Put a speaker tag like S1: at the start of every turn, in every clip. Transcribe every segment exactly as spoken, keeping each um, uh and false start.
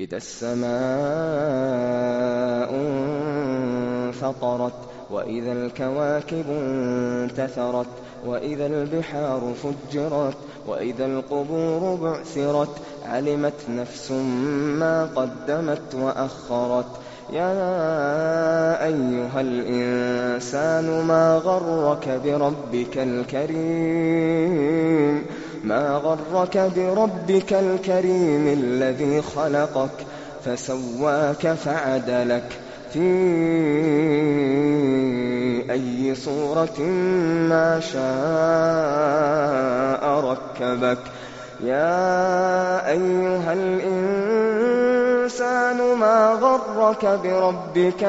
S1: إذا السماء انفطرت وإذا الكواكب انتثرت وإذا البحار فجرت وإذا القبور بعثرت علمت نفس ما قدمت وأخرت يا أيها الإنسان ما غرك بربك الكريم ما غرك بربك الكريم الذي خلقك فسواك فعدلك في أي صورة ما شاء ركبك يا أيها الإنسان ما غرك بربك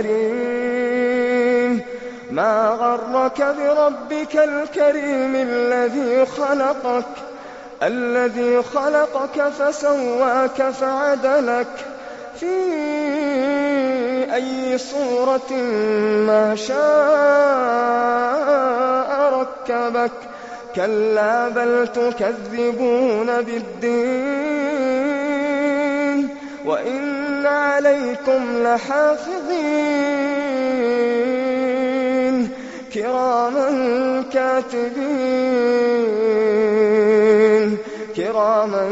S1: الكريم ما غرك بربك الكريم الذي خلقك الذي خلقك فسواك فعدلك في أي صورة ما شاء ركبك كلا بل تكذبون بالدين وإن عليكم لحافظين كراما كاتبين كراما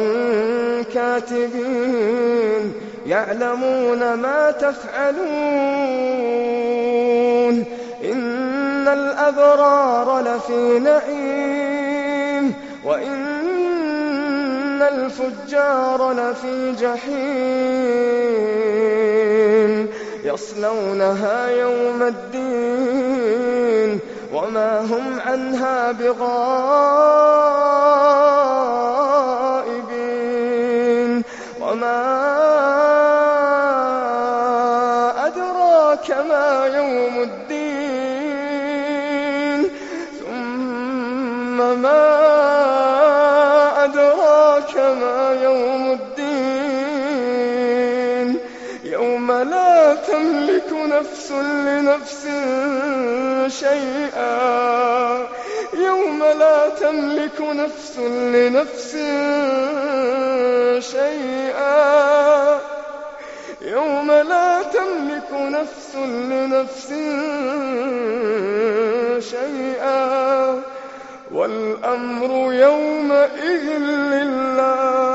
S1: كاتبين يعلمون ما تفعلون إن الأبرار لفي نعيم وإن الفجار لفي جحيم يصلونها يوم الدين وما هم عنها بغائبين وما أدراك ما يوم الدين ثم ما أدراك ما يوم الدين يوم لا تملك نفس لنفس شيئا يوم لا تملك نفس لنفس شيئا يوم لا تملك نفس لنفس شيئا والأمر يومئذ لله